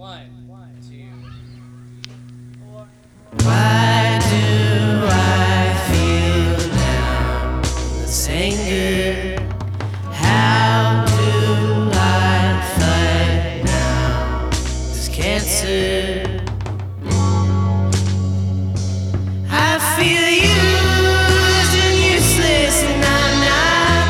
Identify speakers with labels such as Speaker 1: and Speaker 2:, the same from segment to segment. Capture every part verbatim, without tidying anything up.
Speaker 1: One, two, four.
Speaker 2: Why do I feel now this anger? How do I fight now this cancer? I feel used and useless and I'm not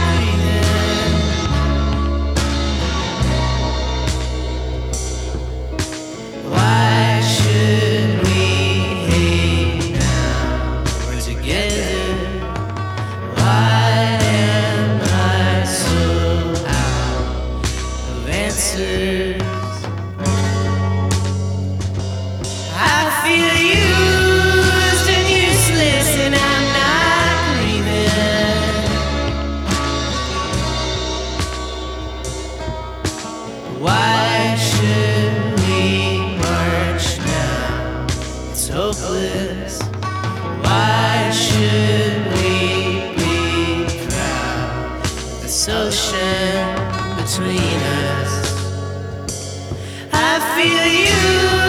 Speaker 2: breathing. Why should we hate now? We're together. Why am I so out of answers? I feel used and useless and I'm not breathing. Why should we march now? It's hopeless. Why should we be proud? This ocean between us. I feel you.